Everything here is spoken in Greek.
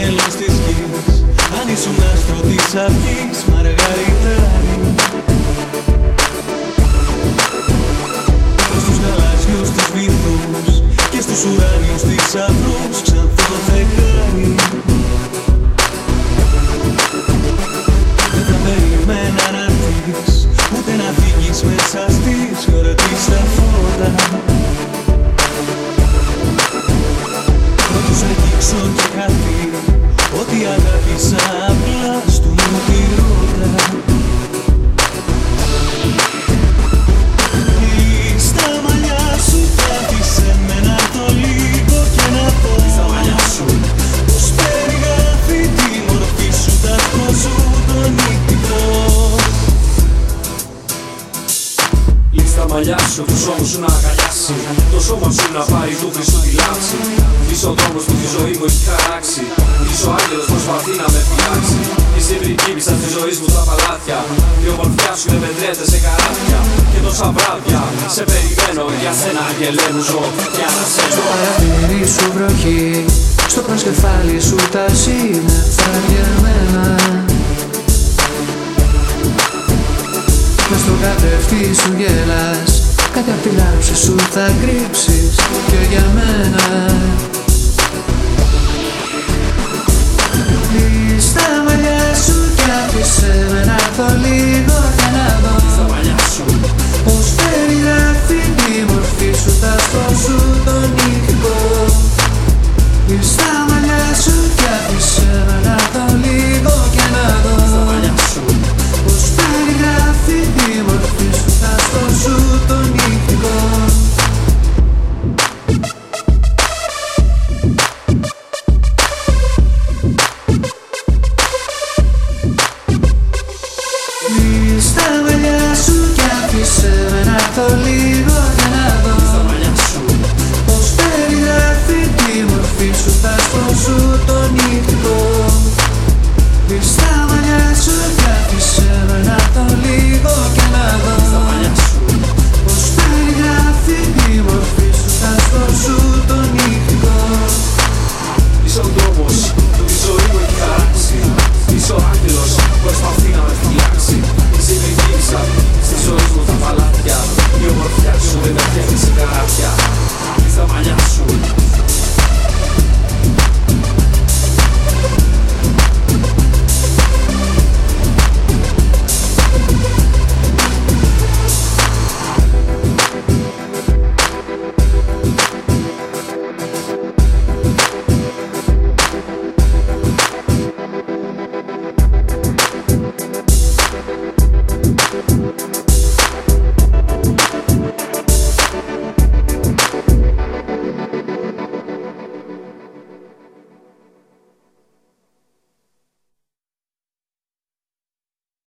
τέλος της γης. Αν ήσουν άστρο της αυγής, μαργαριτάρι. Στους γαλάζιους τους βυθούς και στους ουράνιους θησαυρούς, ξανθό φεγγάρι. Δεν θα περιμένα να έρθεις, ούτε να φύγεις μέσα στις γιορτής τα φώτα. Πρώτος αγγίξω και χαθεί, ό,τι αγάπησα απλά στου μου τη ρότα. Στα μαλλιά σου κράτησε με ένα το λίγο και να πω στα μαλλιά σου πως περιγράφει τη μορφή σου, τ' σου το νυχτικό. Στα μαλλιά σου, τους ώμους σου να αγκαλιάσει, το σώμα σου να πάρει του χρυσού τη λάμψη. Είσαι ο δρόμος που τη ζωή μου έχει χαράξει. Είσαι ο άγγελος προσπαθεί να με φυλάξει. Είσαι η πριγκίπισσα της ζωής μου τα παλάτια. Η ομορφιά σου δεν μετρέται σε καράβια. Και τόσα βράδια σε περιμένω για σένα, αγγελέ μου, ζω και ανασένω. Στο παραθύρι σου βροχή, στο προσκεφάλι σου τα σύννεφα διαμένα. Μες στο καθρέφτη σου γέλας, κάτι απ' τη λάμψη σου θα κρύψεις και για μένα.